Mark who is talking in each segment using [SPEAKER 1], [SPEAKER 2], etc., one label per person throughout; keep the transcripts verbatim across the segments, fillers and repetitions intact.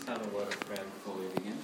[SPEAKER 1] Let's have a word of prayer before we begin.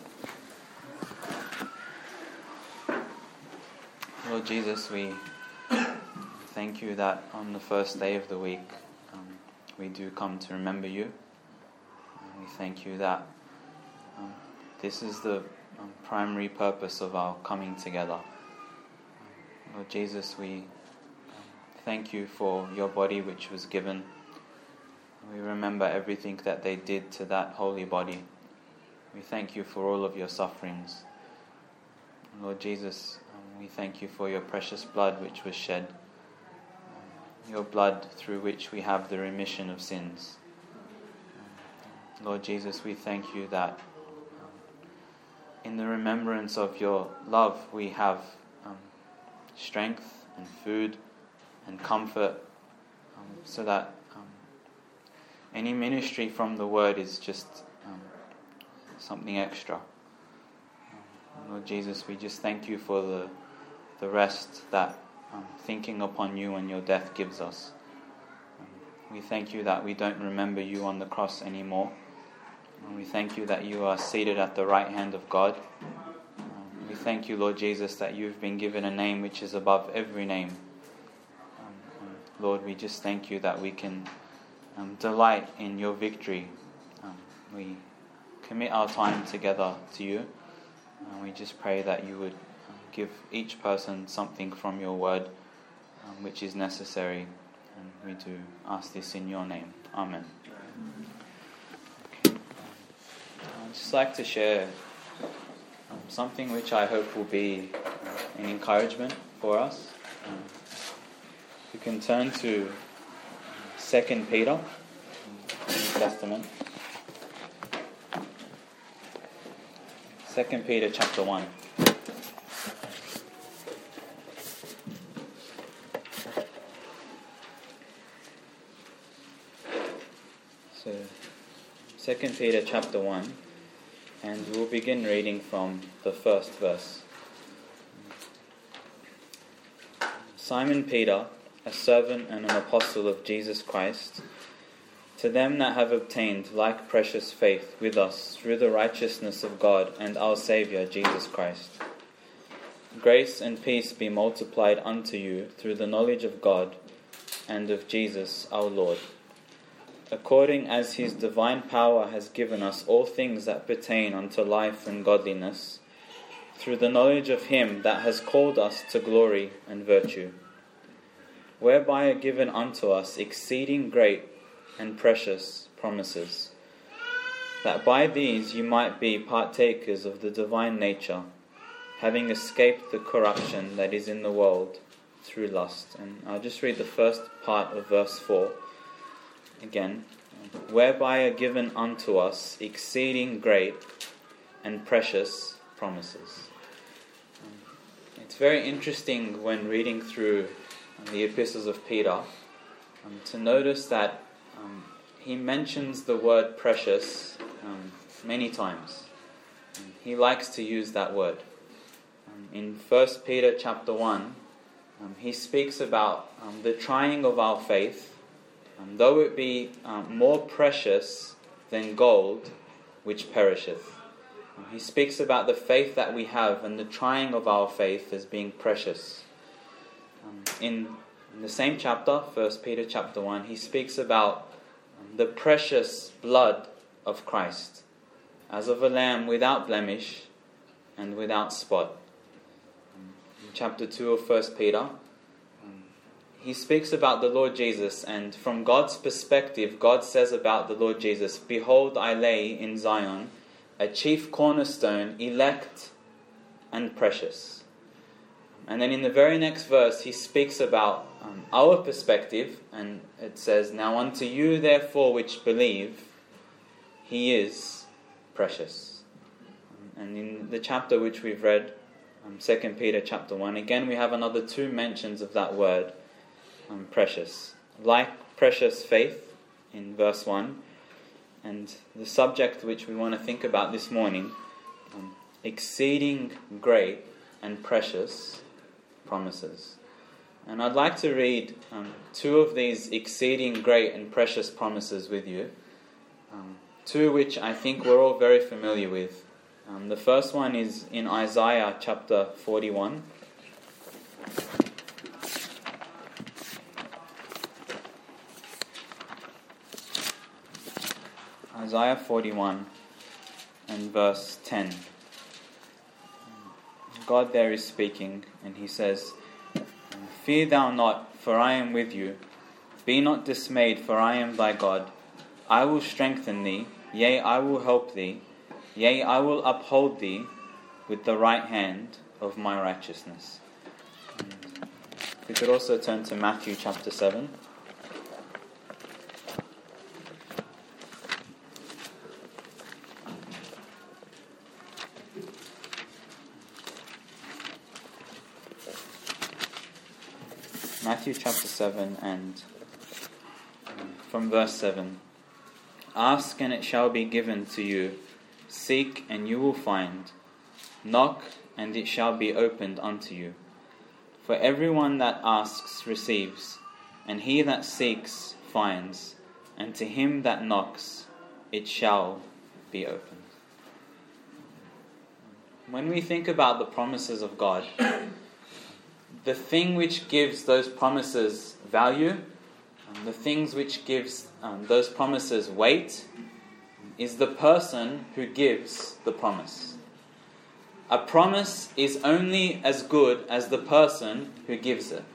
[SPEAKER 1] Lord Jesus, we thank you that on the first day of the week um, we do come to remember you. And we thank you that um, this is the um, primary purpose of our coming together. Lord Jesus, we um, thank you for your body which was given. We remember everything that they did to that holy body. We thank you for all of your sufferings. Lord Jesus, um, we thank you for your precious blood which was shed. Um, your blood through which we have the remission of sins. Um, Lord Jesus, we thank you that um, in the remembrance of your love we have um, strength and food and comfort, um, so that any ministry from the Word is just um, something extra. Um, Lord Jesus, we just thank you for the the rest that um, thinking upon you and your death gives us. Um, we thank you that we don't remember you on the cross anymore. And we thank you that you are seated at the right hand of God. Um, we thank you, Lord Jesus, that you've been given a name which is above every name. Um, Lord, we just thank you that we can Um, delight in your victory. Um, we commit our time together to you, and we just pray that you would um, give each person something from your word um, which is necessary, and we do ask this in your name. Amen. Okay. Um, I'd just like to share um, something which I hope will be uh, an encouragement for us. Um, you can turn to Second Peter, New Testament. Second Peter chapter one. So, Second Peter chapter one, and we'll begin reading from the first verse. Simon Peter, a servant and an apostle of Jesus Christ, to them that have obtained like precious faith with us through the righteousness of God and our Saviour Jesus Christ. Grace and peace be multiplied unto you through the knowledge of God and of Jesus our Lord, according as his divine power has given us all things that pertain unto life and godliness, through the knowledge of him that has called us to glory and virtue, whereby are given unto us exceeding great and precious promises, that by these you might be partakers of the divine nature, having escaped the corruption that is in the world through lust. And I'll just read the first part of verse four again. Whereby are given unto us exceeding great and precious promises. It's very interesting when reading through the epistles of Peter, um, to notice that um, he mentions the word precious um, many times. Um, he likes to use that word. Um, in First Peter chapter one, um, he speaks about um, the trying of our faith, um, though it be um, more precious than gold, which perisheth. Um, he speaks about the faith that we have and the trying of our faith as being precious. Um, in, in the same chapter, First Peter chapter one, he speaks about um, the precious blood of Christ, as of a lamb without blemish and without spot. Um, in chapter two of First Peter, um, he speaks about the Lord Jesus, and from God's perspective, God says about the Lord Jesus, "Behold, I lay in Zion a chief cornerstone, elect and precious." And then in the very next verse, he speaks about um, our perspective, and it says, "Now unto you therefore which believe, he is precious." And in the chapter which we've read, um, Second Peter chapter one, again we have another two mentions of that word, um, precious. Like precious faith in verse one, and the subject which we want to think about this morning, um, exceeding great and precious promises. And I'd like to read um, two of these exceeding great and precious promises with you. Um, two which I think we're all very familiar with. Um, the first one is in Isaiah chapter forty-one. Isaiah forty-one and verse ten. God there is speaking, and he says, "Fear thou not, for I am with you. Be not dismayed, for I am thy God. I will strengthen thee, yea, I will help thee. Yea, I will uphold thee with the right hand of my righteousness." And we could also turn to Matthew chapter seven. Matthew chapter seven and from verse seven. "Ask and it shall be given to you. Seek and you will find. Knock and it shall be opened unto you. For everyone that asks receives, and he that seeks finds, and to him that knocks it shall be opened." When we think about the promises of God, the thing which gives those promises value, um, the things which gives um, those promises weight, is the person who gives the promise. A promise is only as good as the person who gives it.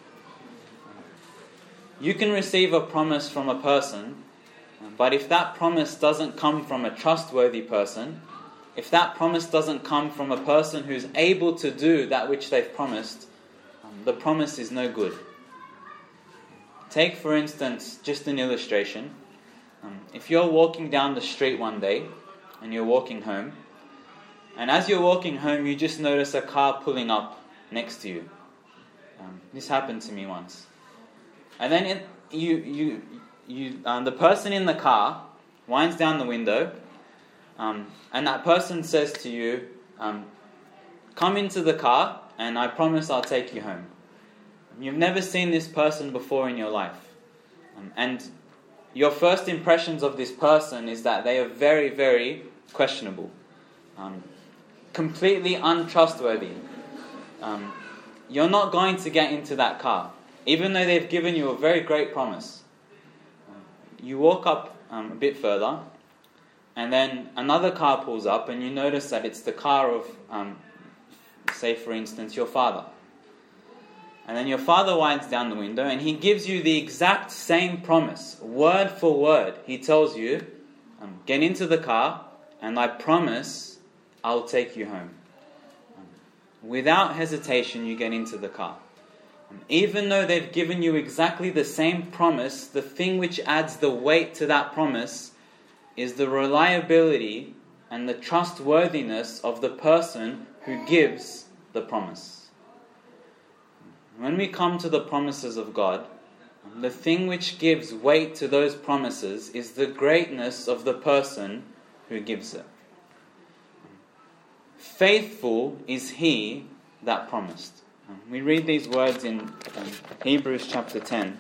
[SPEAKER 1] You can receive a promise from a person, but if that promise doesn't come from a trustworthy person, if that promise doesn't come from a person who's able to do that which they've promised, the promise is no good. Take, for instance, just an illustration. Um, if you're walking down the street one day and you're walking home, and as you're walking home, you just notice a car pulling up next to you. Um, this happened to me once. And then it, you, you, you, um, the person in the car winds down the window, um, and that person says to you, um, "Come into the car, and I promise I'll take you home." You've never seen this person before in your life. Um, and your first impressions of this person is that they are very, very questionable. Um, completely untrustworthy. Um, you're not going to get into that car, even though they've given you a very great promise. Um, you walk up um, a bit further, and then another car pulls up, and you notice that it's the car of, um, say for instance, your father. And then your father winds down the window and he gives you the exact same promise, word for word. He tells you, um, "Get into the car and I promise I'll take you home." Um, without hesitation, you get into the car. Um, even though they've given you exactly the same promise, the thing which adds the weight to that promise is the reliability and the trustworthiness of the person who gives the promise. When we come to the promises of God, the thing which gives weight to those promises is the greatness of the person who gives it. Faithful is he that promised. We read these words in um, Hebrews chapter ten.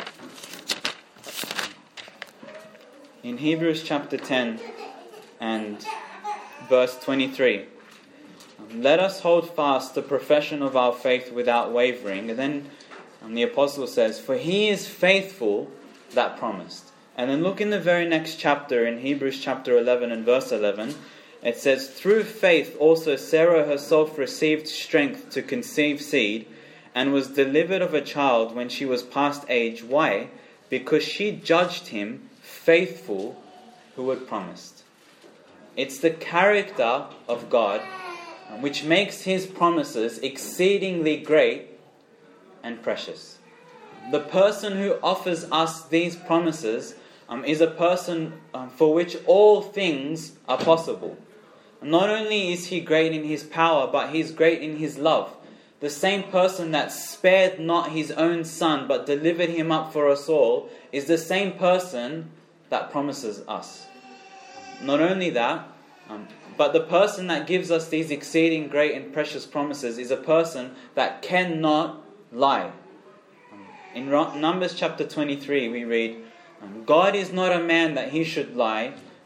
[SPEAKER 1] In Hebrews chapter ten and verse twenty-three. "Let us hold fast the profession of our faith without wavering." And then um, the apostle says, "For he is faithful that promised." And then look in the very next chapter, in Hebrews chapter eleven and verse eleven. It says, "Through faith also Sarah herself received strength to conceive seed, and was delivered of a child when she was past age." Why? Because she judged him faithful who had promised. It's the character of God which makes his promises exceedingly great and precious. The person who offers us these promises um, is a person um, for which all things are possible. Not only is he great in his power, but he's great in his love. The same person that spared not his own son, but delivered him up for us all, is the same person that promises us. Not only that, um, but the person that gives us these exceeding great and precious promises is a person that cannot lie. In Numbers chapter twenty-three we read, "God is not a man that he should lie,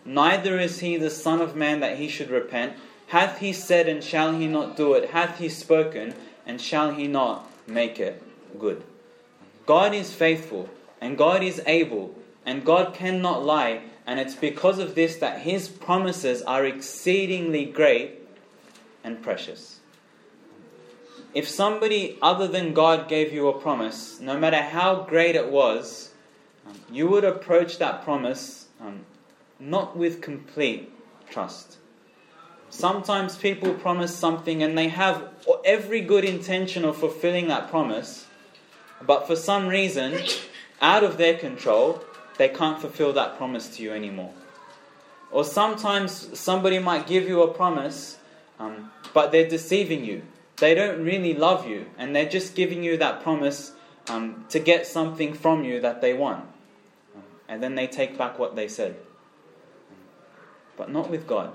[SPEAKER 1] Neither is he the Son of Man that he should repent. Hath he said, and shall he not do it? Hath he spoken, and shall he not make it good? God is faithful, and God is able, and God cannot lie, and it's because of this that his promises are exceedingly great and precious. If somebody other than God gave you a promise, no matter how great it was, um, you would approach that promise um, not with complete trust. Sometimes people promise something and they have every good intention of fulfilling that promise, but for some reason, out of their control, they can't fulfill that promise to you anymore. Or sometimes somebody might give you a promise, um, but they're deceiving you. They don't really love you, and they're just giving you that promise um, to get something from you that they want. And then they take back what they said. But not with God.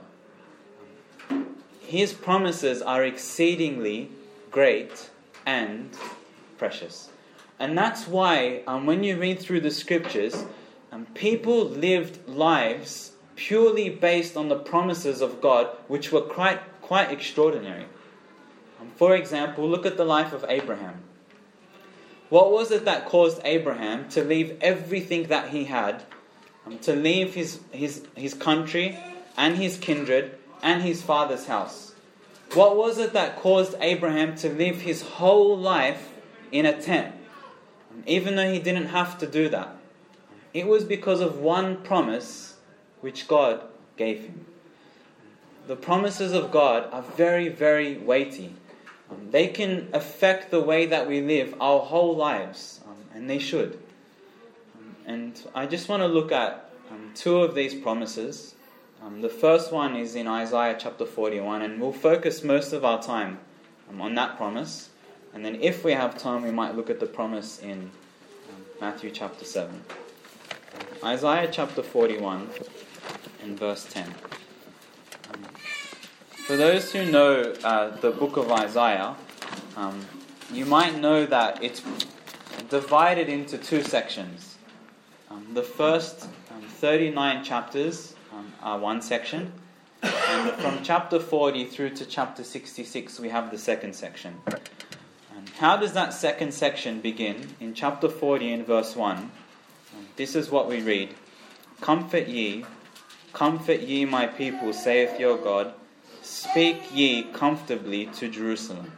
[SPEAKER 1] His promises are exceedingly great and precious. And that's why um, when you read through the scriptures, um, people lived lives purely based on the promises of God, which were quite, quite extraordinary. Um, for example, look at the life of Abraham. What was it that caused Abraham to leave everything that he had, um, to leave his, his, his country and his kindred and his father's house? What was it that caused Abraham to live his whole life in a tent, even though he didn't have to do that? It was because of one promise which God gave him. The promises of God are very, very weighty. Um, they can affect the way that we live our whole lives, um, and they should. Um, and I just want to look at um, two of these promises. Um, the first one is in Isaiah chapter forty-one, and we'll focus most of our time um, on that promise. And then if we have time, we might look at the promise in um, Matthew chapter seven. Isaiah chapter forty-one and verse ten. Um, for those who know uh, the book of Isaiah, um, you might know that it's divided into two sections. Um, the first um, thirty-nine chapters um, are one section, and from chapter forty through to chapter sixty-six we have the second section. And how does that second section begin? In chapter forty in verse one, this is what we read. Comfort ye, comfort ye my people, saith your God. Speak ye comfortably to Jerusalem.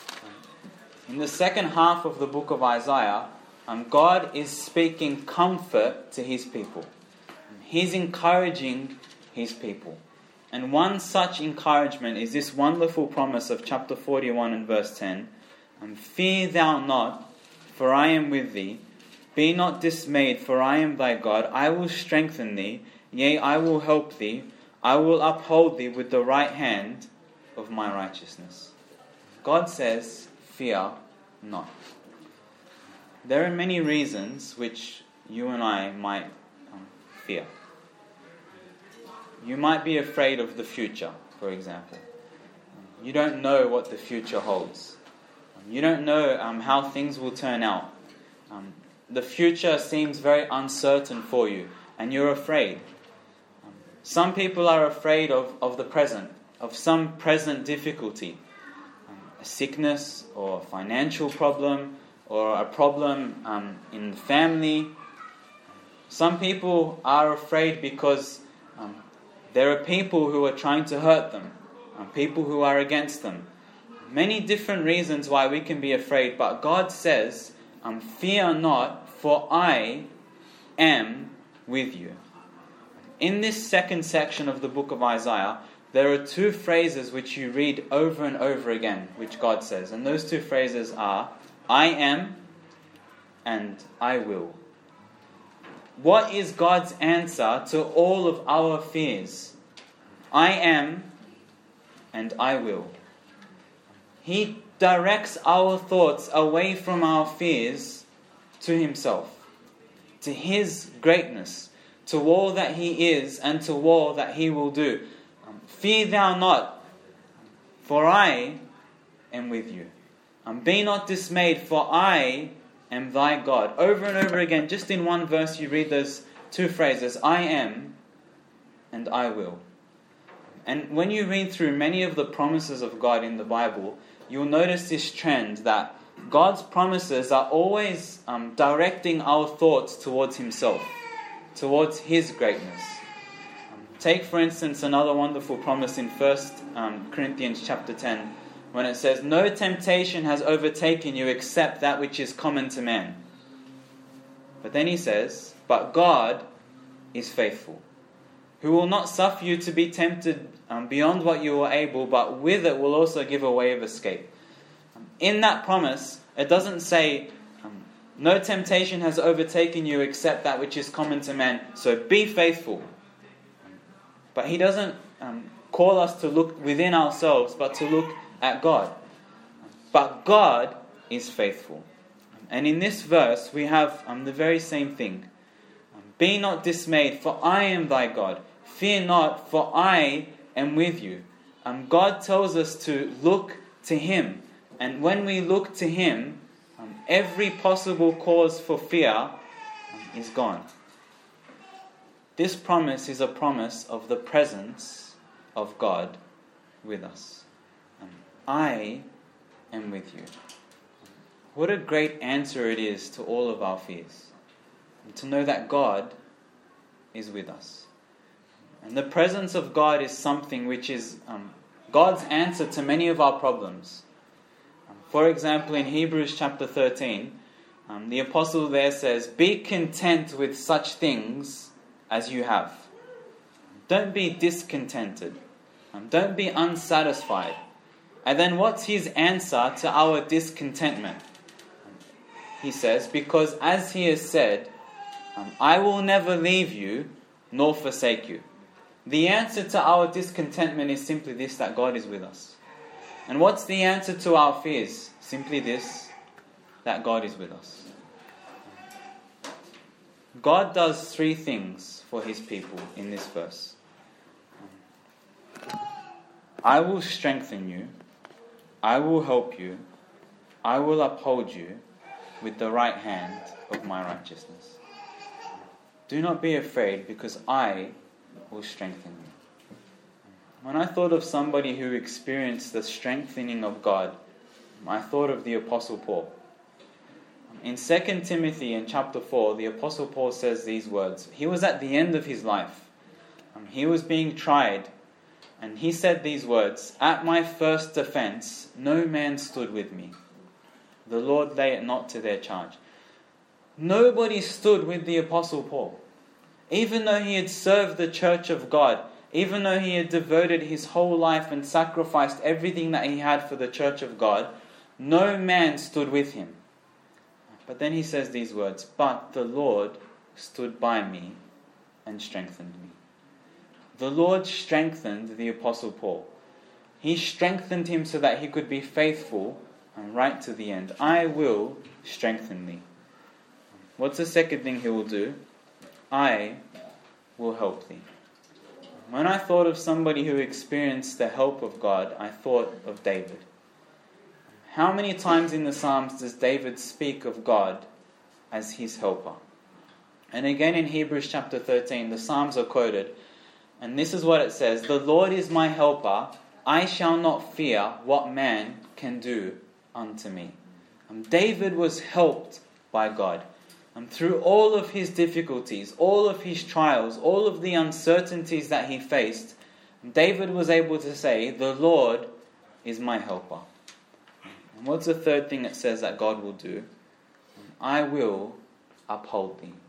[SPEAKER 1] In the second half of the book of Isaiah, um, God is speaking comfort to his people. He's encouraging his people. And one such encouragement is this wonderful promise of chapter forty-one and verse ten. Um, Fear thou not, for I am with thee. Be not dismayed, for I am thy God. I will strengthen thee, yea, I will help thee. I will uphold thee with the right hand of my righteousness. God says, fear not. There are many reasons which you and I might um, fear. You might be afraid of the future, for example. You don't know what the future holds. You don't know um, how things will turn out. Um, the future seems very uncertain for you, and you're afraid. Um, some people are afraid of, of the present, of some present difficulty, um, a sickness or a financial problem or a problem um, in the family. Some people are afraid because um, there are people who are trying to hurt them, um, people who are against them. Many different reasons why we can be afraid, but God says, um, fear not, for I am with you. In this second section of the book of Isaiah, there are two phrases which you read over and over again, which God says. And those two phrases are, I am and I will. What is God's answer to all of our fears? I am and I will. He directs our thoughts away from our fears to himself, to his greatness, to all that he is and to all that he will do. Um, Fear thou not, for I am with you. Um, be not dismayed, for I am thy God. Over and over again, just in one verse you read those two phrases, I am and I will. And when you read through many of the promises of God in the Bible, you'll notice this trend that God's promises are always um, directing our thoughts towards Himself, towards His greatness. Um, take, for instance, another wonderful promise in First um, Corinthians chapter ten, when it says, "No temptation has overtaken you except that which is common to man." But then he says, "But God is faithful, who will not suffer you to be tempted um, beyond what you are able, but with it will also give a way of escape." Um, in that promise, it doesn't say, um, "No temptation has overtaken you except that which is common to man, so be faithful." But he doesn't um, call us to look within ourselves, but to look at God. But God is faithful. And in this verse, we have um, the very same thing. Um, "Be not dismayed, for I am thy God. Fear not, for I am with you." Um, God tells us to look to Him. And when we look to Him, um, every possible cause for fear um, is gone. This promise is a promise of the presence of God with us. Um, I am with you. What a great answer it is to all of our fears. And to know that God is with us. And the presence of God is something which is um, God's answer to many of our problems. Um, for example, in Hebrews chapter thirteen, um, the apostle there says, "Be content with such things as you have." Don't be discontented. Um, don't be unsatisfied. And then what's his answer to our discontentment? He says, "Because as he has said, um, I will never leave you nor forsake you." The answer to our discontentment is simply this, that God is with us. And what's the answer to our fears? Simply this, that God is with us. God does three things for His people in this verse. I will strengthen you, I will help you, I will uphold you with the right hand of my righteousness. Do not be afraid, because I will strengthen you. When I thought of somebody who experienced the strengthening of God, I thought of the Apostle Paul. In Second Timothy in chapter four, the Apostle Paul says these words. He was at the end of his life. He was being tried. And he said these words, "At my first defense, no man stood with me. The Lord lay it not to their charge." Nobody stood with the Apostle Paul. Even though he had served the church of God, even though he had devoted his whole life and sacrificed everything that he had for the church of God, no man stood with him. But then he says these words, "But the Lord stood by me and strengthened me." The Lord strengthened the Apostle Paul. He strengthened him so that he could be faithful and right to the end. "I will strengthen thee." What's the second thing he will do? "I will help thee." When I thought of somebody who experienced the help of God, I thought of David. How many times in the Psalms does David speak of God as his helper? And again in Hebrews chapter thirteen, the Psalms are quoted. And this is what it says, "The Lord is my helper, I shall not fear what man can do unto me." And David was helped by God. And through all of his difficulties, all of his trials, all of the uncertainties that he faced, David was able to say, "The Lord is my helper." And what's the third thing it says that God will do? "I will uphold thee."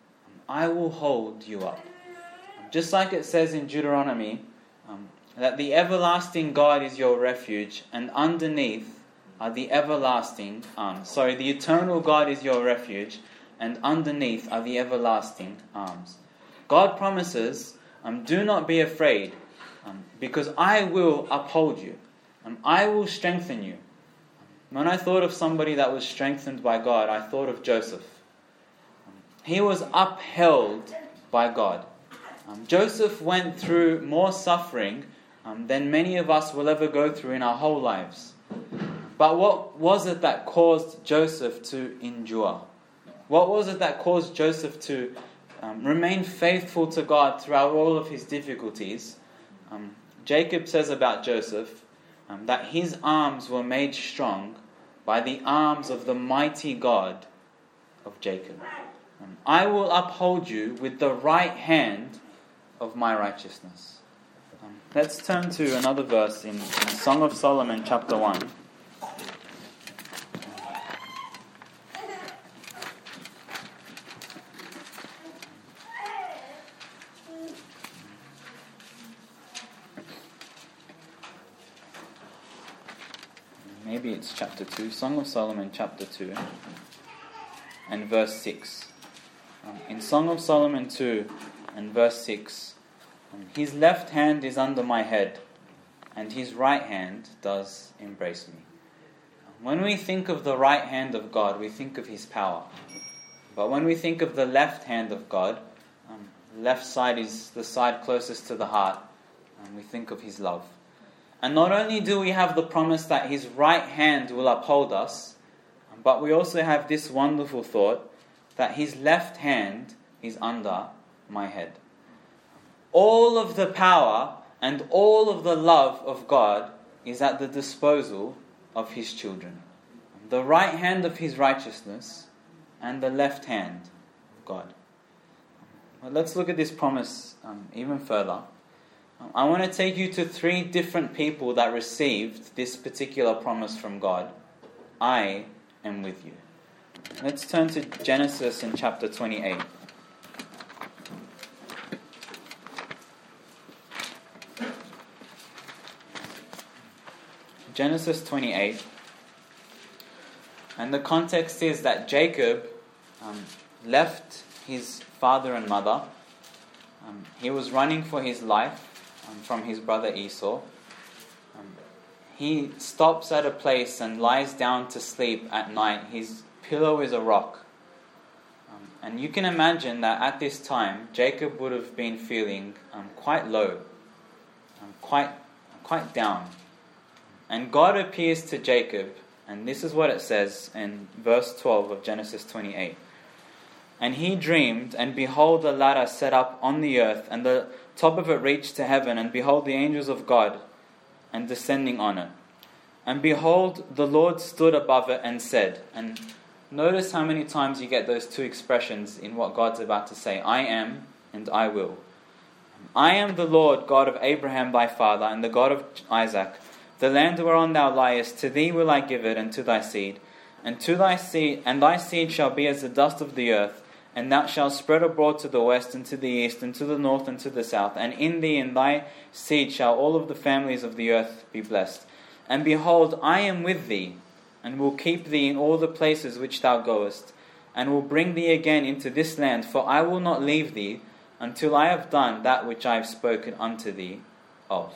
[SPEAKER 1] I will hold you up. Just like it says in Deuteronomy, um, that the everlasting God is your refuge, and underneath are the everlasting arms. Sorry, the eternal God is your refuge, and underneath are the everlasting arms. God promises, um, do not be afraid, um, because I will uphold you. Um, I will strengthen you. When I thought of somebody that was strengthened by God, I thought of Joseph. Um, he was upheld by God. Um, Joseph went through more suffering um, than many of us will ever go through in our whole lives. But what was it that caused Joseph to endure? What was it that caused Joseph to um, remained faithful to God throughout all of his difficulties, um, Jacob says about Joseph um, that his arms were made strong by the arms of the mighty God of Jacob. Um, I will uphold you with the right hand of my righteousness. Um, let's turn to another verse in, in Song of Solomon chapter one. Maybe it's chapter two, Song of Solomon chapter two and verse six. Um, in Song of Solomon two and verse six, um, his left hand is under my head and his right hand does embrace me. When we think of the right hand of God, we think of his power. But when we think of the left hand of God, um, the left side is the side closest to the heart, and we think of his love. And not only do we have the promise that his right hand will uphold us, but we also have this wonderful thought that his left hand is under my head. All of the power and all of the love of God is at the disposal of his children. The right hand of his righteousness and the left hand of God. Well, let's look at this promise um, even further. I want to take you to three different people that received this particular promise from God. I am with you. Let's turn to Genesis in chapter twenty-eight. Genesis twenty-eight. And the context is that Jacob um, left his father and mother. Um, he was running for his life from his brother Esau. Um, he stops at a place and lies down to sleep at night. His pillow is a rock. Um, and you can imagine that at this time, Jacob would have been feeling um, quite low, um, quite, quite down. And God appears to Jacob, and this is what it says in verse twelve of Genesis twenty-eight. And he dreamed, and behold, a ladder set up on the earth, and the top of it reached to heaven, and behold, the angels of God, and descending on it. And behold, the Lord stood above it and said, and notice how many times you get those two expressions in what God's about to say, I am and I will. I am the Lord God of Abraham thy father, and the God of Isaac. The land whereon thou liest, to thee will I give it, and to thy seed. And to thy seed, and thy seed shall be as the dust of the earth, and thou shalt spread abroad to the west, and to the east, and to the north, and to the south. And in thee and thy seed shall all of the families of the earth be blessed. And behold, I am with thee, and will keep thee in all the places which thou goest, and will bring thee again into this land, for I will not leave thee until I have done that which I have spoken unto thee of.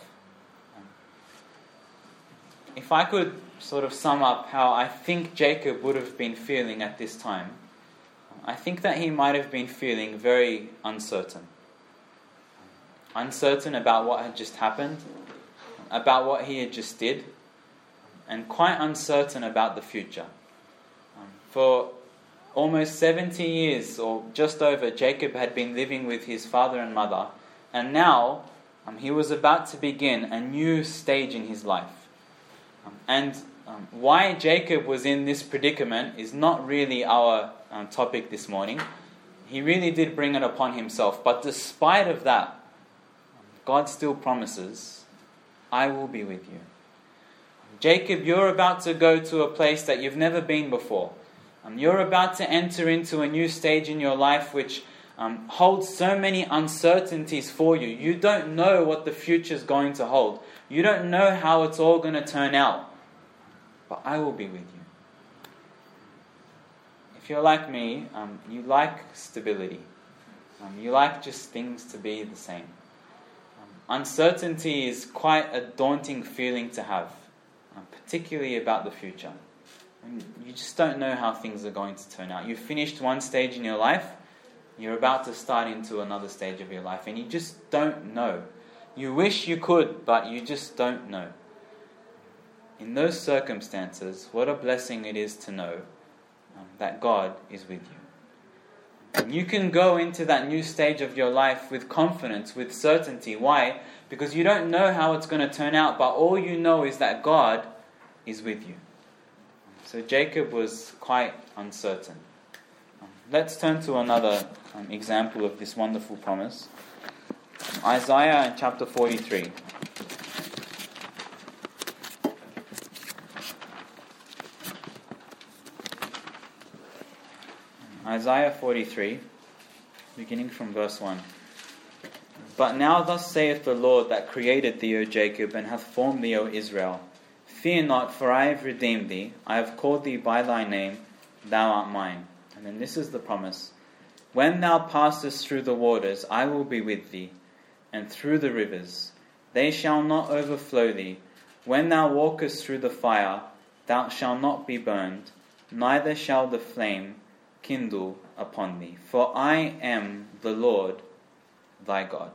[SPEAKER 1] If I could sort of sum up how I think Jacob would have been feeling at this time, I think that he might have been feeling very uncertain. Uncertain about what had just happened, about what he had just did, and quite uncertain about the future. Um, for almost seventy years, or just over, Jacob had been living with his father and mother, and now um, he was about to begin a new stage in his life. Um, and um, why Jacob was in this predicament is not really our um, topic this morning. He really did bring it upon himself. But despite of that, God still promises, I will be with you. Jacob, you're about to go to a place that you've never been before. Um, you're about to enter into a new stage in your life which um, holds so many uncertainties for you. You don't know what the future is going to hold. You don't know how it's all going to turn out. But I will be with you. If you're like me, um, you like stability. Um, you like just things to be the same. Um, uncertainty is quite a daunting feeling to have, um, particularly about the future. And you just don't know how things are going to turn out. You've finished one stage in your life, you're about to start into another stage of your life, and you just don't know. You wish you could, but you just don't know. In those circumstances, what a blessing it is to know um, that God is with you. You can go into that new stage of your life with confidence, with certainty. Why? Because you don't know how it's going to turn out, but all you know is that God is with you. So Jacob was quite uncertain. Let's turn to another um, example of this wonderful promise. Isaiah in chapter forty-three. Isaiah forty-three, beginning from verse one. But now thus saith the Lord that created thee, O Jacob, and hath formed thee, O Israel. Fear not, for I have redeemed thee. I have called thee by thy name. Thou art mine. And then this is the promise. When thou passest through the waters, I will be with thee, and through the rivers. They shall not overflow thee. When thou walkest through the fire, thou shalt not be burned, neither shall the flame kindle upon thee. For I am the Lord thy God.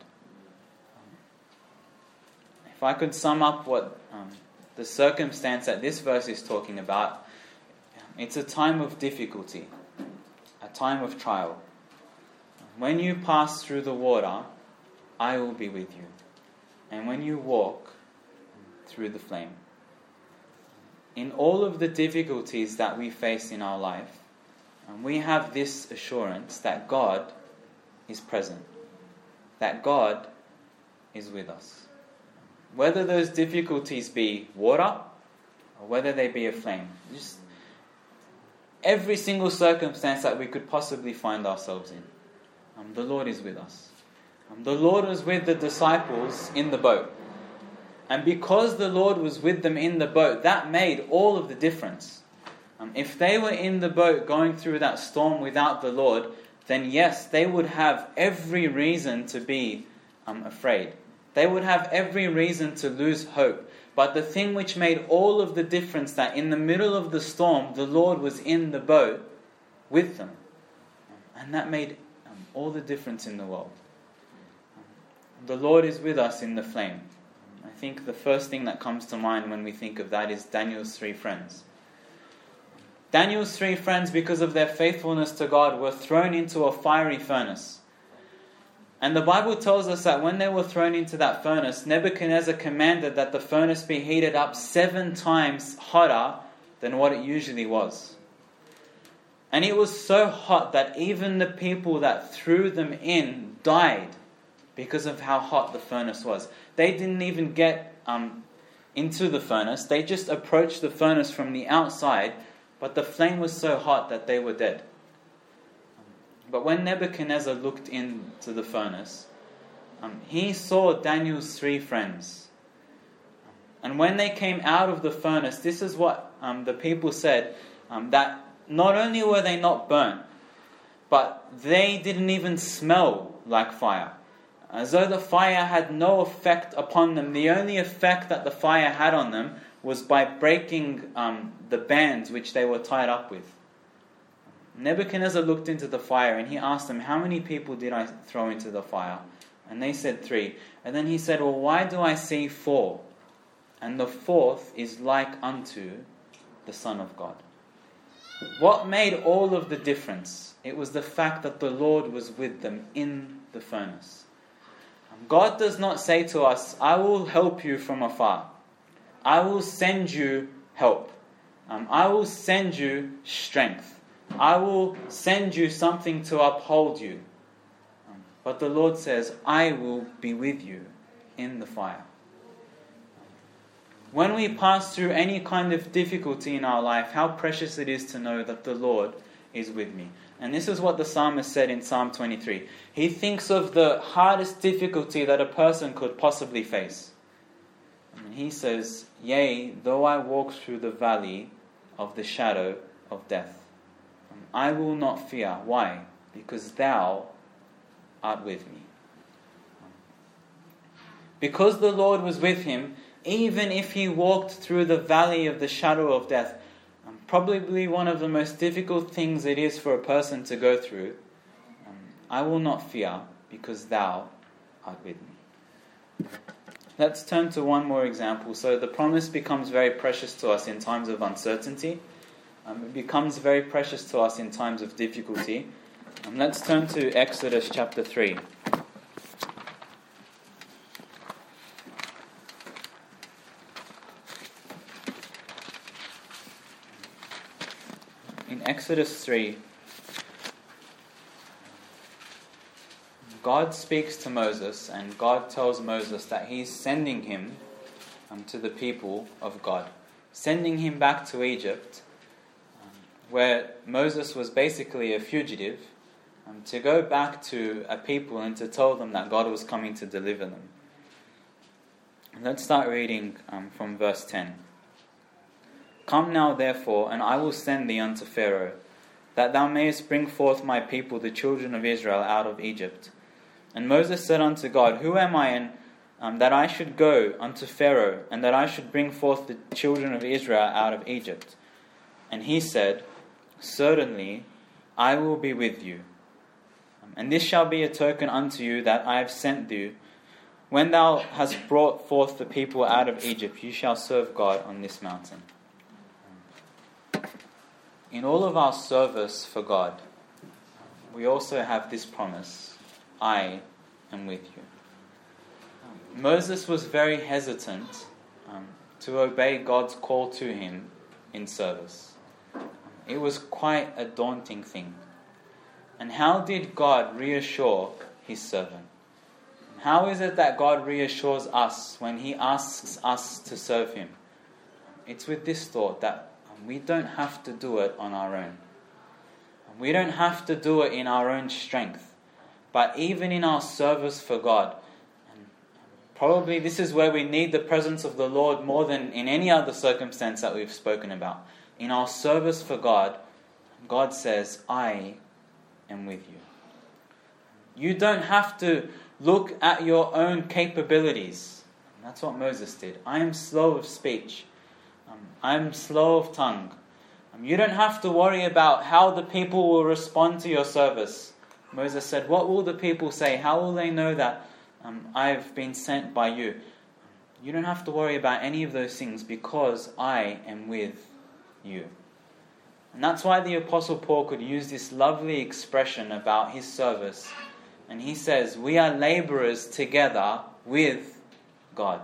[SPEAKER 1] If I could sum up what um, the circumstance that this verse is talking about, it's a time of difficulty, a time of trial. When you pass through the water, I will be with you. And when you walk through the flame. In all of the difficulties that we face in our life, we have this assurance that God is present, that God is with us. Whether those difficulties be water or whether they be a flame, just every single circumstance that we could possibly find ourselves in, um, the Lord is with us. Um, the Lord was with the disciples in the boat. And because the Lord was with them in the boat, that made all of the difference. Um, if they were in the boat going through that storm without the Lord, then yes, they would have every reason to be um, afraid. They would have every reason to lose hope. But the thing which made all of the difference, that in the middle of the storm, the Lord was in the boat with them. And that made um, all the difference in the world. The Lord is with us in the flame. I think the first thing that comes to mind when we think of that is Daniel's three friends. Daniel's three friends, because of their faithfulness to God, were thrown into a fiery furnace. And the Bible tells us that when they were thrown into that furnace, Nebuchadnezzar commanded that the furnace be heated up seven times hotter than what it usually was. And it was so hot that even the people that threw them in died because of how hot the furnace was. They didn't even get um, into the furnace. They just approached the furnace from the outside, but the flame was so hot that they were dead. But when Nebuchadnezzar looked into the furnace, um, he saw Daniel's three friends. And when they came out of the furnace, this is what um, the people said, um, that not only were they not burnt, but they didn't even smell like fire. As though the fire had no effect upon them. The only effect that the fire had on them was by breaking um, the bands which they were tied up with. Nebuchadnezzar looked into the fire and he asked them, how many people did I throw into the fire? And they said three. And then he said, well, why do I see four? And the fourth is like unto the Son of God. What made all of the difference? It was the fact that the Lord was with them in the furnace. God does not say to us, I will help you from afar. I will send you help. Um, I will send you strength. I will send you something to uphold you. Um, but the Lord says, I will be with you in the fire. When we pass through any kind of difficulty in our life, how precious it is to know that the Lord is with me. And this is what the psalmist said in Psalm twenty-three. He thinks of the hardest difficulty that a person could possibly face. And he says, yea, though I walk through the valley of the shadow of death, I will not fear. Why? Because thou art with me. Because the Lord was with him, even if he walked through the valley of the shadow of death, um, probably one of the most difficult things it is for a person to go through, um, I will not fear because thou art with me. Let's turn to one more example. So the promise becomes very precious to us in times of uncertainty. Um, it becomes very precious to us in times of difficulty. Um, let's turn to Exodus chapter three. In Exodus three, God speaks to Moses, and God tells Moses that he's sending him um, to the people of God, sending him back to Egypt, um, where Moses was basically a fugitive, um, to go back to a people and to tell them that God was coming to deliver them. Let's start reading um, from verse ten. Come now, therefore, and I will send thee unto Pharaoh, that thou mayest bring forth my people, the children of Israel, out of Egypt. And Moses said unto God, Who am I, and um, that I should go unto Pharaoh, and that I should bring forth the children of Israel out of Egypt? And he said, Certainly I will be with you. And this shall be a token unto you that I have sent thee. When thou hast brought forth the people out of Egypt, you shall serve God on this mountain. In all of our service for God, we also have this promise, I am with you. Um, Moses was very hesitant um, to obey God's call to him in service. It was quite a daunting thing. And how did God reassure his servant? How is it that God reassures us when he asks us to serve him? It's with this thought that we don't have to do it on our own. We don't have to do it in our own strength. But even in our service for God, and probably this is where we need the presence of the Lord more than in any other circumstance that we've spoken about. In our service for God, God says, I am with you. You don't have to look at your own capabilities. That's what Moses did. I am slow of speech. Um, I'm slow of tongue. Um, you don't have to worry about how the people will respond to your service. Moses said, what will the people say? How will they know that um, I've been sent by you? You don't have to worry about any of those things because I am with you. And that's why the Apostle Paul could use this lovely expression about his service. And he says, we are laborers together with God.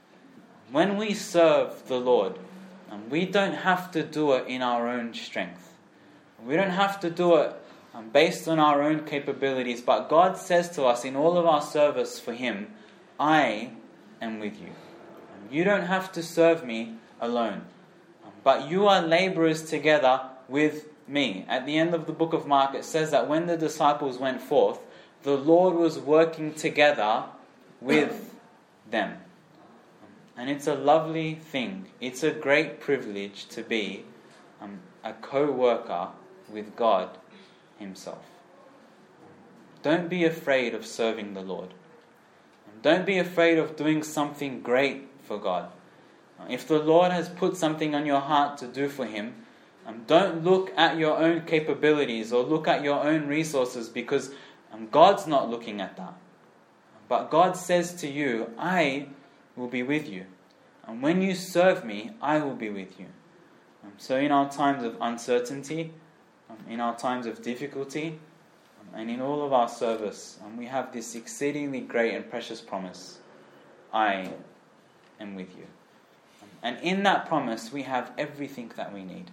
[SPEAKER 1] When we serve the Lord, and we don't have to do it in our own strength. We don't have to do it um, based on our own capabilities. But God says to us in all of our service for Him, I am with you. You don't have to serve me alone. But you are laborers together with me. At the end of the book of Mark, it says that when the disciples went forth, the Lord was working together with them. And it's a lovely thing. It's a great privilege to be um, a co-worker with God Himself. Don't be afraid of serving the Lord. Don't be afraid of doing something great for God. If the Lord has put something on your heart to do for Him, um, don't look at your own capabilities or look at your own resources, because um, God's not looking at that. But God says to you, I will be with you. And when you serve me, I will be with you. Um, so in our times of uncertainty, um, in our times of difficulty, um, and in all of our service, um, we have this exceedingly great and precious promise. I am with you. Um, and in that promise, we have everything that we need.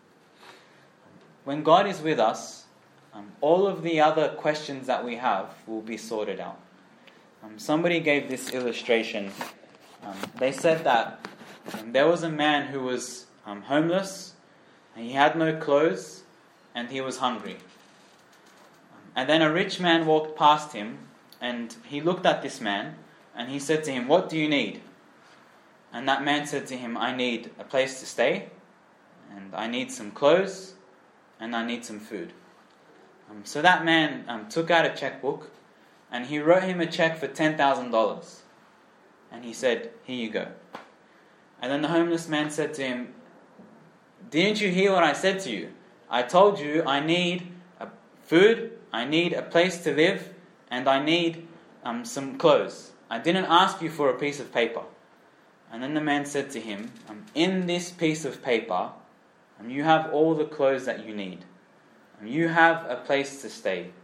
[SPEAKER 1] When God is with us, um, all of the other questions that we have will be sorted out. Um, somebody gave this illustration. Um, they said that um, there was a man who was um, homeless, and he had no clothes, and he was hungry. Um, and then a rich man walked past him, and he looked at this man, and he said to him, "What do you need?" And that man said to him, "I need a place to stay, and I need some clothes, and I need some food." Um, so that man um, took out a checkbook, and he wrote him a check for ten thousand dollars. And he said, "Here you go." And then the homeless man said to him, "Didn't you hear what I said to you? I told you I need a food, I need a place to live, and I need um, some clothes. I didn't ask you for a piece of paper." And then the man said to him, um, "In this piece of paper, um, you have all the clothes that you need. Um, you have a place to stay.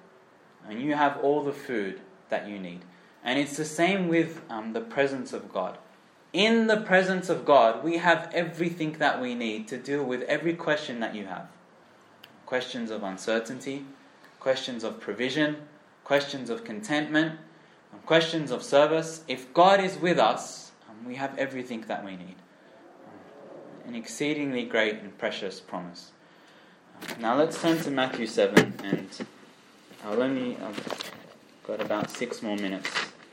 [SPEAKER 1] and you have all the food that you need. And it's the same with um, the presence of God. In the presence of God, we have everything that we need to deal with every question that you have. Questions of uncertainty, questions of provision, questions of contentment, questions of service. If God is with us, um, we have everything that we need. An exceedingly great and precious promise. Now let's turn to Matthew seven, and I'll only, I've got about six more minutes.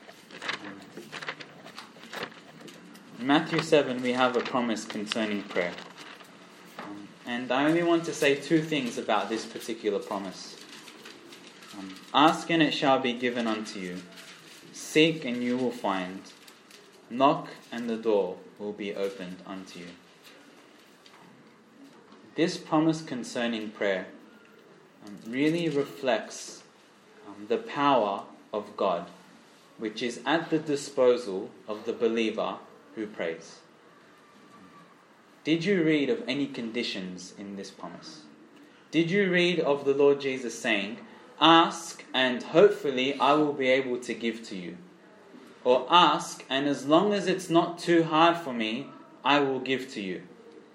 [SPEAKER 1] In Matthew seven, we have a promise concerning prayer. Um, and I only want to say two things about this particular promise. Um, Ask and it shall be given unto you. Seek and you will find. Knock and the door will be opened unto you. This promise concerning prayer um, really reflects um, the power of God, which is at the disposal of the believer who prays. Did you read of any conditions in this promise? Did you read of the Lord Jesus saying, ask and hopefully I will be able to give to you? Or ask and as long as it's not too hard for me, I will give to you.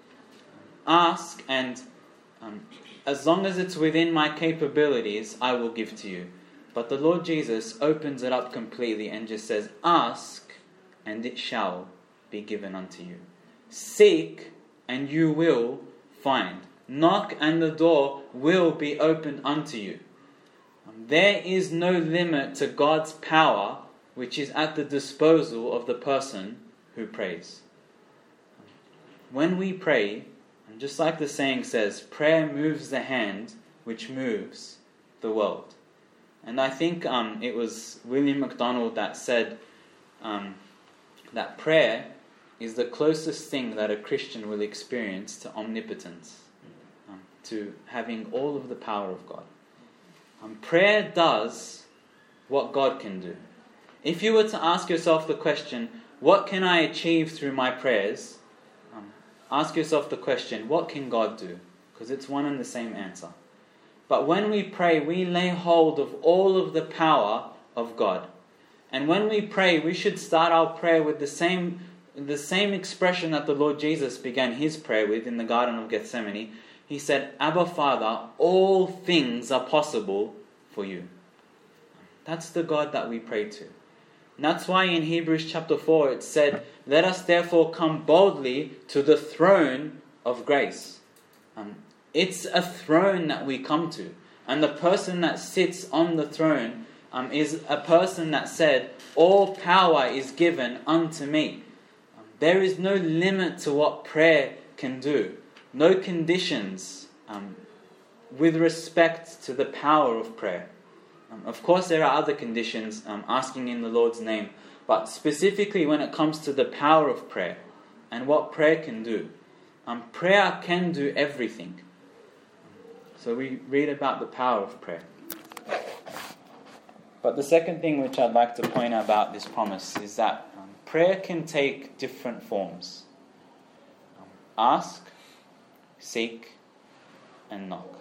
[SPEAKER 1] Ask and um, as long as it's within my capabilities, I will give to you. But the Lord Jesus opens it up completely and just says, ask and it shall be given unto you. Seek and you will find. Knock and the door will be opened unto you. Um, there is no limit to God's power, which is at the disposal of the person who prays. When we pray, and just like the saying says, prayer moves the hand which moves the world. And I think um, it was William MacDonald that said um, that prayer is the closest thing that a Christian will experience to omnipotence, um, to having all of the power of God. Um, prayer does what God can do. If you were to ask yourself the question, what can I achieve through my prayers? Um, ask yourself the question, what can God do? Because it's one and the same answer. But when we pray, we lay hold of all of the power of God. And when we pray, we should start our prayer with the same, the same expression that the Lord Jesus began his prayer with in the Garden of Gethsemane. He said, Abba Father, all things are possible for you. That's the God that we pray to. And that's why in Hebrews chapter four it said, let us therefore come boldly to the throne of grace. Um, it's a throne that we come to. And the person that sits on the throne um, is a person that said, all power is given unto me. Um, there is no limit to what prayer can do. No conditions um, with respect to the power of prayer. Um, of course, there are other conditions, um, asking in the Lord's name, but specifically when it comes to the power of prayer and what prayer can do, um, prayer can do everything. So we read about the power of prayer. But the second thing which I'd like to point out about this promise is that um, prayer can take different forms. Um, ask, seek, and knock.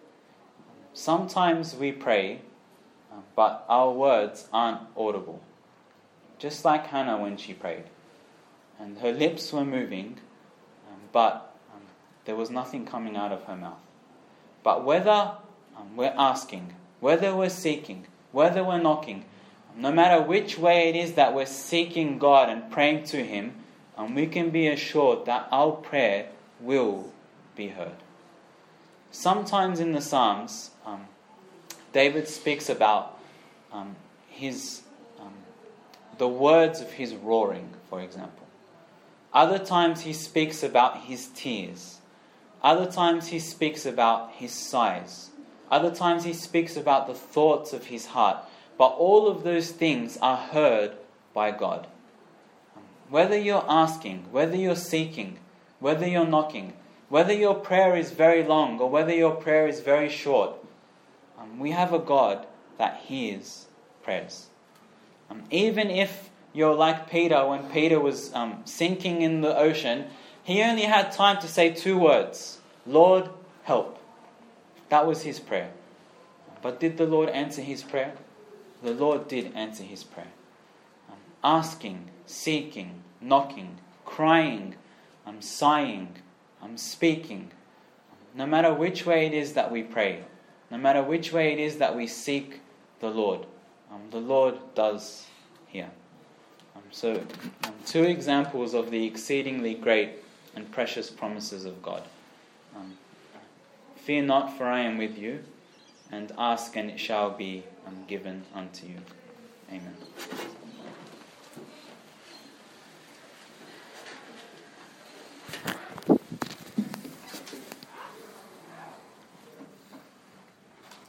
[SPEAKER 1] Sometimes we pray, uh, but our words aren't audible. Just like Hannah when she prayed. And her lips were moving, um, but um, there was nothing coming out of her mouth. But whether um, we're asking, whether we're seeking, whether we're knocking, no matter which way it is that we're seeking God and praying to Him, um, we can be assured that our prayer will be heard. Sometimes in the Psalms, um, David speaks about um, his um, the words of his roaring, for example. Other times he speaks about his tears. Other times he speaks about his sighs. Other times he speaks about the thoughts of his heart. But all of those things are heard by God. Whether you're asking, whether you're seeking, whether you're knocking, whether your prayer is very long or whether your prayer is very short, um, we have a God that hears prayers. Um, even if you're like Peter, when Peter was um, sinking in the ocean, he only had time to say two words, Lord, help. That was his prayer. But did the Lord answer his prayer? The Lord did answer his prayer. Um, asking, seeking, knocking, crying, um, sighing, um, speaking. No matter which way it is that we pray, no matter which way it is that we seek the Lord, um, the Lord does hear. Um, so, um, two examples of the exceedingly great and precious promises of God. Um, Fear not, for I am with you, and ask, and it shall be um, given unto you. Amen.